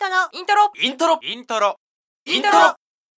トロイントロイントロイントロイントロ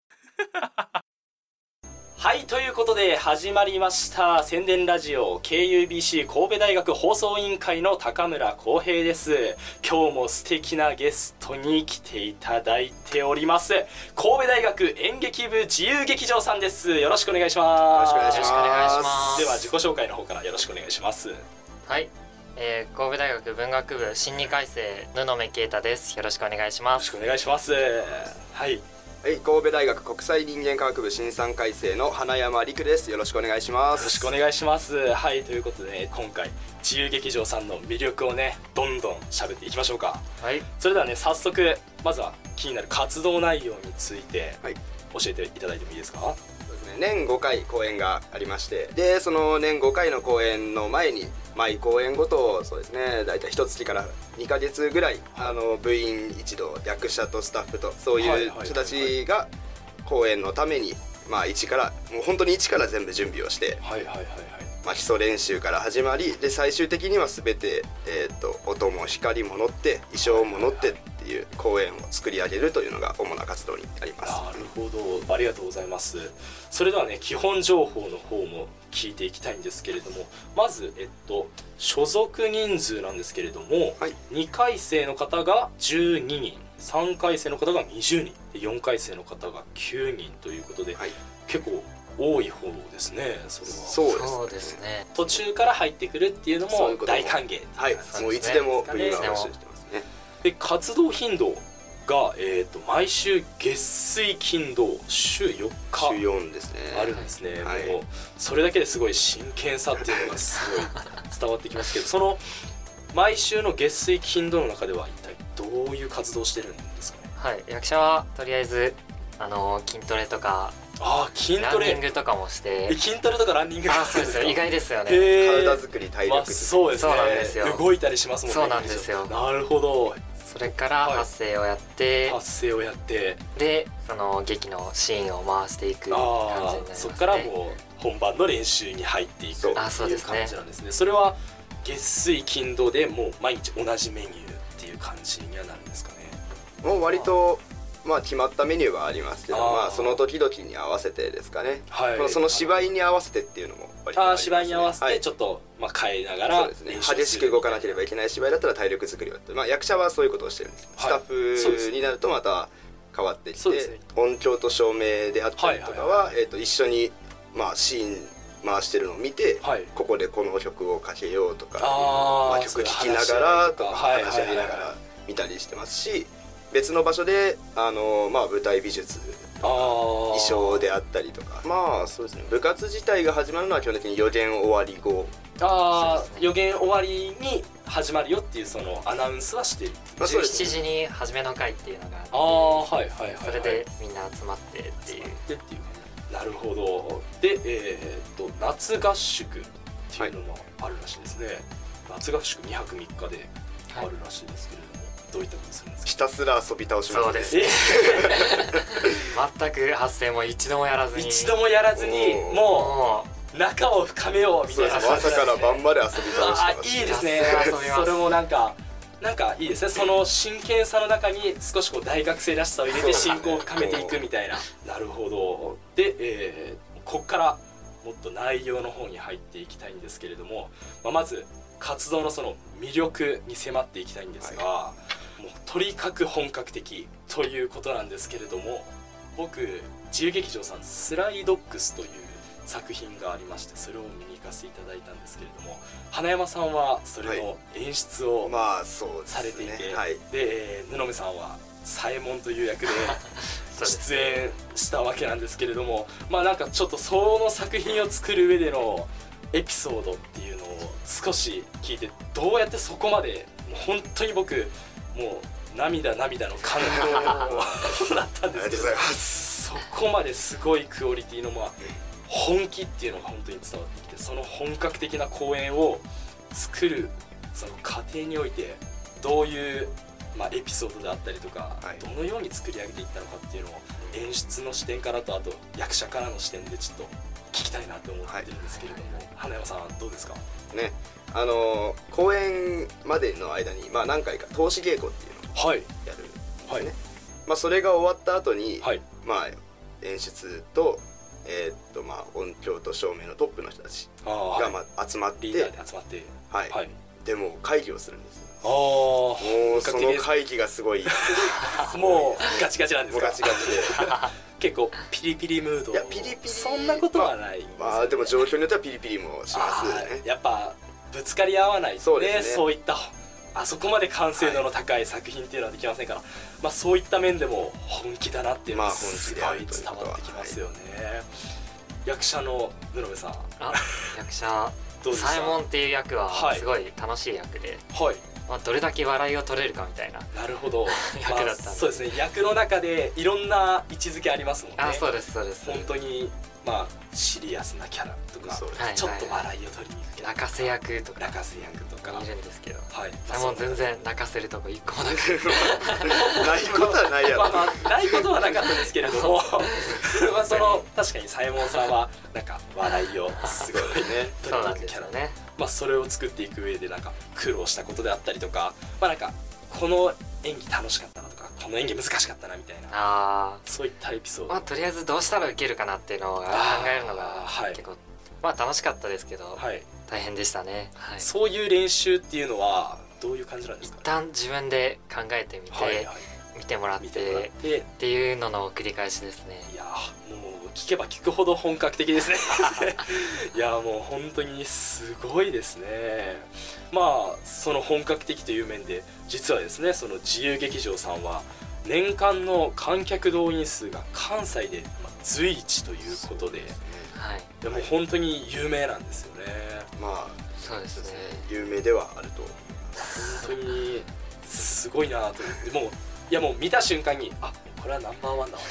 はい、ということで始まりました宣伝ラジオ KUBC 神戸大学放送委員会の高村光平です。今日も素敵なゲストに来ていただいております神戸大学演劇部自由劇場さんです。よろしくお願いします。 よろしくお願いします。 では自己紹介の方からよろしくお願いします。 はい、神戸大学文学部新2回生布目啓太です。よろしくお願いします。 よろしくお願いします。はいはい、神戸大学国際人間科学部新3回生の花山陸です。よろしくお願いします。 よろしくお願いします。はい、ということで、今回自由劇場さんの魅力をねどんどん喋っていきましょうか。 はい、 それではね早速まずは気になる活動内容について教えていただいてもいいですか？ そうですね、年5回公演がありまして、でその年5回の公演の前に毎公演ごとそうですね、だいたい1月から2ヶ月ぐらい、部員一同、役者とスタッフとそういう人たちが公演のために、一からもう本当に一から全部準備をして、基礎練習から始まりで最終的には全て、音も光も乗って衣装も乗ってっていう公演を作り上げるというのが主な活動になります。 なるほど、ありがとうございます。それではね基本情報の方も聞いていきたいんですけれども、まず、所属人数なんですけれども、2回生の方が12人、3回生の方が20人で4回生の方が9人ということで、結構多い方ですね。それはそうですね。 途中から入ってくるっていうのも大歓迎。 はい、もういつでも部員は募集してますね。 で活動頻度が、毎週月水金土週4日週4ですねあるんですね。もうそれだけですごい真剣さっていうのがすごい伝わってきますけど、その毎週の月水金土の中では一体どういう活動をしてるんですかね？ はい、役者はとりあえず筋トレとか筋トレランニングとかもして。 筋トレとかランニングそうですよ、意外ですよね。 体作り、体力作り、 そうですね。 そうなんですよ。 動いたりしますもんね。 そうなんですよ。 なるほど。 それから発声をやって、でその劇のシーンを回していく感じになりますね。 そこからもう本番の練習に入っていくっていう感じなんですね。それは月水金土でもう毎日同じメニューっていう感じにはなるんですかね？ もう割と決まったメニューはありますけど、その時々に合わせてですかね。その芝居に合わせてっていうのも割とありますね。 芝居に合わせてちょっと変えながら、 そうですね、激しく動かなければいけない芝居だったら体力作りをやって、役者はそういうことをしてるんです。スタッフになるとまた変わってきて、音響と照明であったりとかは一緒にシーン回してるのを見て、ここでこの曲をかけようとか、曲聴きながらとか話し合いながら見たりしてますし、別の場所で舞台美術、衣装であったりとか、そうですね、部活自体が始まるのは基本的に予言終わり後。 予言終わりに始まるよっていうそのアナウンスはしてる。 17時に初めの会っていうのがあって、それでみんな集まってっていう。 なるほど。で、夏合宿っていうのもあるらしいですね。夏合宿2泊3日であるらしいですけれども、どういったことするんですか？ ひたすら遊び倒しますね。 そうですね。全く発声も一度もやらずにもう仲を深めようみたいな。 朝から晩まで遊び倒してます。 いいですね。それもなんかいいですね。その真剣さの中に少し大学生らしさを入れて親交を深めていくみたいな。なるほど。で、ここからもっと内容の方に入っていきたいんですけれども、まず活動のその魅力に迫っていきたいんですが、もうとにかく本格的ということなんですけれども、僕自由劇場さんスライドックスという作品がありまして、それを見に行かせていただいたんですけれども、花山さんはそれの演出をされていて、で布目さんは左衛門という役で出演したわけなんですけれども、なんかちょっとその作品を作る上でのエピソードっていうのを少し聞いて、どうやってそこまでもう本当に僕もう涙の感動だったんですけど、そこまですごいクオリティの本気っていうのが本当に伝わってきて、その本格的な公演を作るその過程においてどういうエピソードであったりとか、どのように作り上げていったのかっていうのを演出の視点からと、あと役者からの視点でちょっと聞きたいなと思ってるんですけれども、花山さんどうですかね？公演までの間に何回か通し稽古っていうのをやるですね。まあそれが終わった後に、まあ演出とまあ音響と照明のトップの人たちがまあ集まって、 リーダーで集まって、 でも会議をするんです。 もうその会議がすごいもうガチガチなんですか？ ガチガチで結構ピリピリムード。 いやピリピリそんなことはないんですよね。 まあでも状況によってはピリピリもしますね。 やっぱぶつかり合わないとね、そういったあそこまで完成度の高い作品っていうのはできませんから、まあそういった面でも本気だなっていうのがすごい伝わってきますよね。役者の布部さん。 役者サイモンっていう役はすごい楽しい役で、まあどれだけ笑いを取れるかみたいな。 なるほど。 役だったんで。 そうですね。役の中でいろんな位置づけありますもんね。 そうですそうです。 本当にまあシリアスなキャラとか、ちょっと笑いを取りに行くキャラ、 泣かせ役とか泣かせ役とかいるんですけど、サイモン全然泣かせるとこ一個もなくないことはないやろ。 まあないことはなかったですけれどもまあその確かにサイモンさんはなんか笑いをすごいね取りに行くキャラね。まあそれを作っていく上でなんか苦労したことであったりとか、まあなんかこの演技楽しかったなとか、この演技難しかったなみたいな、そういったエピソード。 まあとりあえずどうしたら受けるかなっていうのを考えるのが結構まあ楽しかったですけど、大変でしたね。 そういう練習っていうのはどういう感じなんですか？ 一旦自分で考えてみて、見てもらってっていうのの繰り返しですね。 いやもう聞けば聞くほど本格的ですねいやもう本当にすごいですね。まあその本格的という面で実はですね、その自由劇場さんは年間の観客動員数が関西で随一ということで、でも本当に有名なんですよね。 まあそうですね、 有名ではあると思います。 本当にすごいなと思って、もういやもう見た瞬間にこれはナンバーワンだわ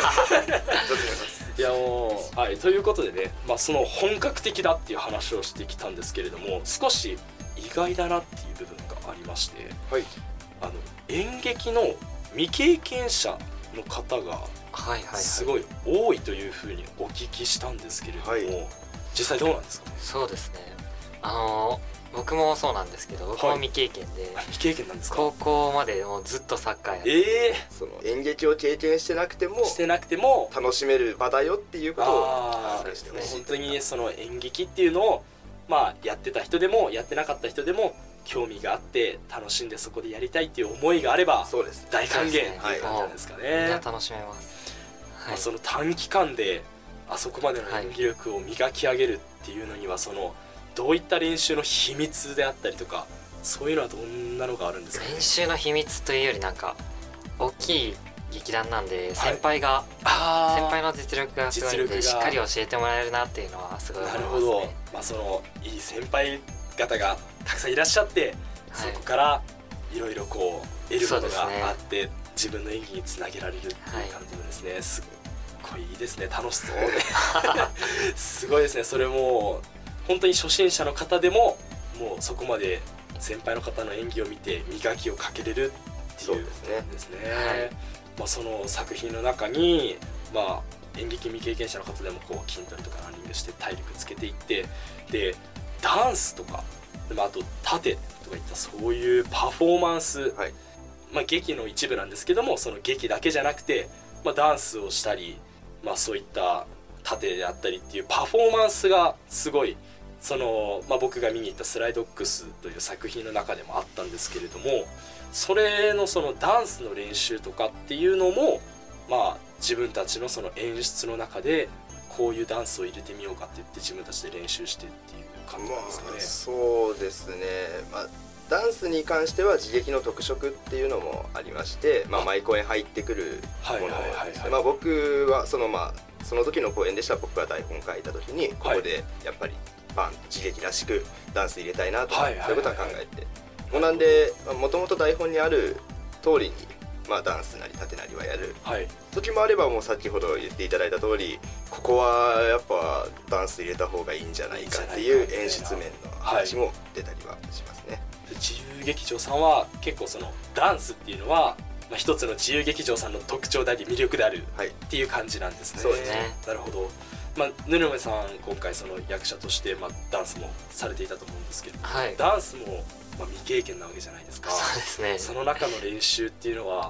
いやもうということでね、まあその本格的だっていう話をしてきたんですけれども、少し意外だなっていう部分がありまして、演劇の未経験者の方がすごい多いというふうにお聞きしたんですけれども、実際どうなんですかね？ そうですね、僕もそうなんですけど、僕も未経験で、 未経験なんですか？ 高校までもうずっとサッカーやってその演劇を経験してなくても楽しめる場だよっていうことを発信してほしい。本当にその演劇っていうのをまあやってた人でもやってなかった人でも興味があって楽しんでそこでやりたいっていう思いがあれば大歓迎っていう感じなんですかね。 みんな楽しめます。 その短期間であそこまでの演技力を磨き上げるっていうのには、そのどういった練習の秘密であったりとか、そういうのはどんなのがあるんですかね？ 練習の秘密というよりなんか大きい劇団なんで先輩の実力がすごいんで、しっかり教えてもらえるなっていうのはすごい思いますね。 なるほど。まあそのいい先輩方がたくさんいらっしゃって、そこからいろいろこう得るものがあって、自分の演技につなげられるっていう感じのですね、すっごいいいですね。楽しそうですごいですね。それも本当に初心者の方でももうそこまで先輩の方の演技を見て磨きをかけれるっていうことなんですね。まあその作品の中にまあ演劇未経験者の方でもこう筋トレとかランニングして体力つけていって、でダンスとかあと盾とかいったそういうパフォーマンス、まあ劇の一部なんですけども、その劇だけじゃなくて、まあ、ダンスをしたり、まあそういった盾であったりっていうパフォーマンスがすごい、その、まあ、僕が見に行ったスライドックスという作品の中でもあったんですけれども、それのそのダンスの練習とかっていうのもまあ自分たちのその演出の中でこういうダンスを入れてみようかって言って自分たちで練習してっていう感じなんですかね。 そうですね、まあダンスに関しては自劇の特色っていうのもありまして、まあ、毎公演入ってくるものですね。僕はその時の公演でしたら僕が台本書いた時にここでやっぱりバンと自劇らしくダンス入れたいなとそういうことは考えて、もうなんでもともと台本にある通りにまあダンスなり盾なりはやる時もあれば、もう先ほど言っていただいた通りここはやっぱダンス入れた方がいいんじゃないかっていう演出面の話も出たりはしますね。 自由劇場さんは結構そのダンスっていうのは、まあ、一つの自由劇場さんの特徴であり魅力であるっていう感じなんですね。 そうですね。 なるほど。まあ、ぬるめさん今回その役者として、まあ、ダンスもされていたと思うんですけど、ダンスも、まあ、未経験なわけじゃないですか。 そうですね。 その中の練習っていうのは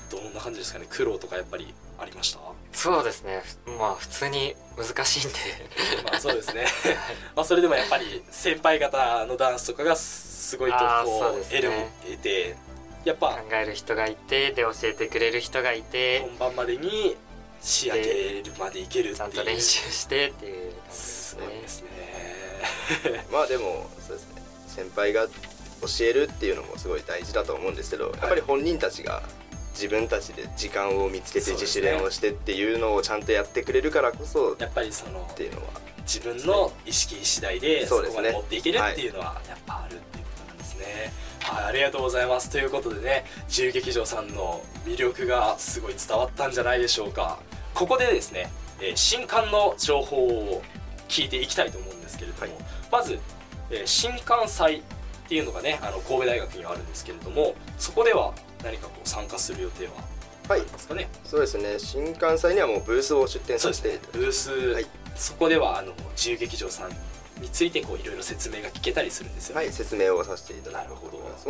どんな感じですかね。苦労とかやっぱりありました？ そうですね、まあ普通に難しいんでまあそうですねまあそれでもやっぱり先輩方のダンスとかがすごいとこう得て、やっぱ考える人がいて、で教えてくれる人がいて、 本番までに仕上げるまでいけるっていう、 ちゃんと練習してっていう感じすごいですねまあでもそうですね、先輩が教えるっていうのもすごい大事だと思うんですけど、やっぱり本人たちが自分たちで時間を見つけて自主練をしてっていうのをちゃんとやってくれるからこそ、 やっぱりそのっていうのは自分の意識次第でそこまで持っていけるっていうのはやっぱあるっていうことなんですね。はい、ありがとうございます。ということでね、自由劇場さんの魅力がすごい伝わったんじゃないでしょうか。ここでですね、新刊の情報を聞いていきたいと思うんですけれども、まず、新刊祭っていうのがね、神戸大学にはあるんですけれども、そこでは何かこう参加する予定はありますかね？ そうですね、新刊祭にはもうブースを出展させて、 ブース、そこでは自由劇場さんについてこういろいろ説明が聞けたりするんですよね。 はい、説明をさせていただきます。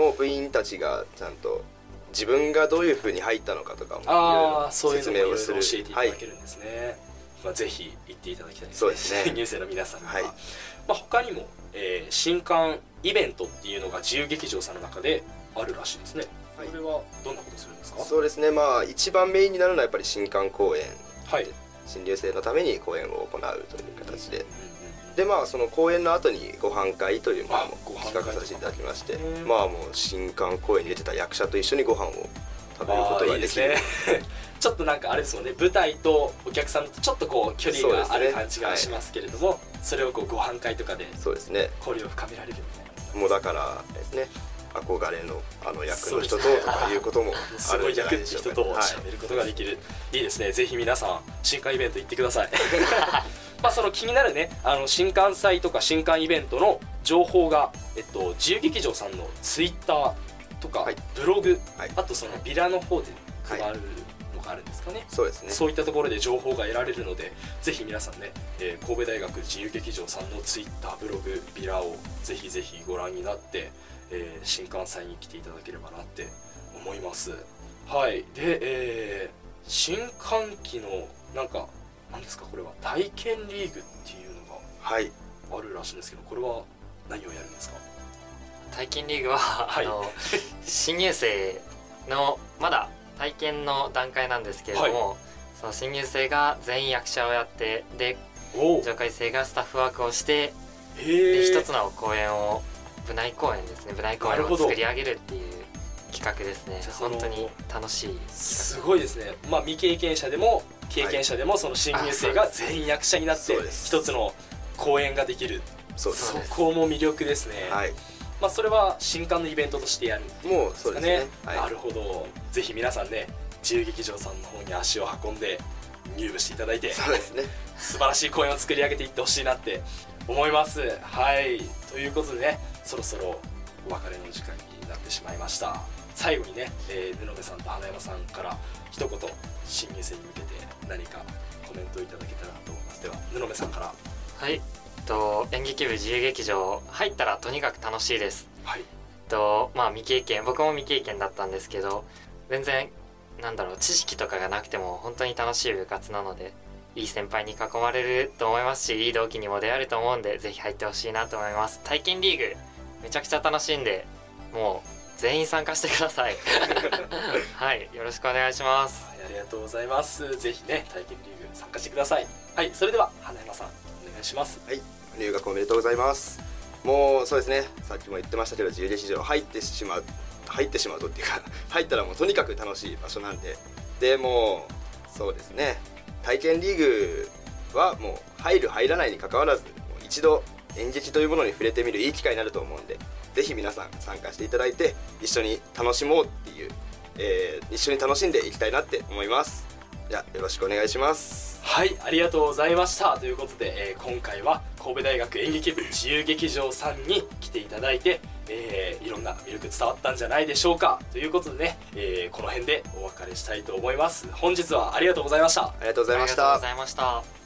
もう部員たちがちゃんと自分がどういう風に入ったのかとかもいろいろ説明をする、 そういうのをいろいろ教えていただけるんですね。まあ、ぜひ行っていただきたいですね。 そうですね入生の皆さんには、まあ、他にも、新刊イベントっていうのが自由劇場さんの中であるらしいですね。これはどんなことするんですか？ そうですね、まあ一番メインになるのはやっぱり新刊公演、新入生のために公演を行うという形で、でまあその公演の後にご飯会というものも企画させていただきまして、まあもう新刊公演に出てた役者と一緒にご飯を食べることができる。 いいですねちょっとなんかあれですもんね、舞台とお客さんとちょっとこう距離がある感じがしますけれども、それをこうご飯会とかで交流を深められるみたいな。 もうだからですね、憧れの役の人ととかいうこともあるんじゃないでしょうか。 すごい役って人と喋ることができる、いいですね。ぜひ皆さん新刊イベント行ってくださいまあその気になるね、新刊祭とか新刊イベントの情報が、自由劇場さんのツイッターとか、ブログ、あとそのビラの方で配るのがあるんですかね。 そうですね。 そういったところで情報が得られるので、ぜひ皆さんね、神戸大学自由劇場さんのツイッター、ブログ、ビラをぜひぜひご覧になって、新刊祭に来ていただければなって思います。はい。で、新刊期のなんか何ですか、これは体験リーグっていうのがあるらしいんですけど、これは何をやるんですか？ 体験リーグは、新入生のまだ体験の段階なんですけれども、その新入生が全員役者をやって、で上階生がスタッフワークをして、で一つの公演を部内公演ですね、部内公演を作り上げるっていう企画ですね。本当に楽しい企画。 すごいですね。まあ未経験者でも経験者でも、その新入生が全員役者になって一つの公演ができる、そこも魅力ですね。まあそれは新刊のイベントとしてやるっていうことですかね。なるほど。ぜひ皆さんね、自由劇場さんの方に足を運んで入部していただいて、 そうですね、 素晴らしい公演を作り上げていってほしいなって思います。はい。ということでね、そろそろお別れの時間になってしまいました。最後にね、布部さんと花山さんから一言新入生に向けて何かコメントをいただけたらと思います。では布部さんから。 はい。演劇部自由劇場入ったらとにかく楽しいです。 はい。 まあ未経験、僕も未経験だったんですけど、全然知識とかがなくても本当に楽しい部活なので、いい先輩に囲まれると思いますし、いい同期にも出会えると思うんで、ぜひ入ってほしいなと思います。体験リーグめちゃくちゃ楽しいんで、もう全員参加してくださいはい、よろしくお願いします。 ありがとうございます。ぜひね、体験リーグ参加してください。はい、それでは花山さんお願いします。 はい、入学おめでとうございます。もうそうですね、さっきも言ってましたけど、自由劇場入ってしまうとっていうか入ったらもうとにかく楽しい場所なんで、でもうそうですね、体験リーグはもう入る入らないに関わらず、もう一度演劇というものに触れてみるいい機会になると思うんで、ぜひ皆さん参加していただいて一緒に楽しもうっていう、一緒に楽しんでいきたいなって思います。じゃあよろしくお願いします。 はい、ありがとうございました。ということで、今回は神戸大学演劇部自由劇場さんに来ていただいて、いろんな魅力伝わったんじゃないでしょうか。ということでね、この辺でお別れしたいと思います。本日はありがとうございました。 ありがとうございました。 ありがとうございました。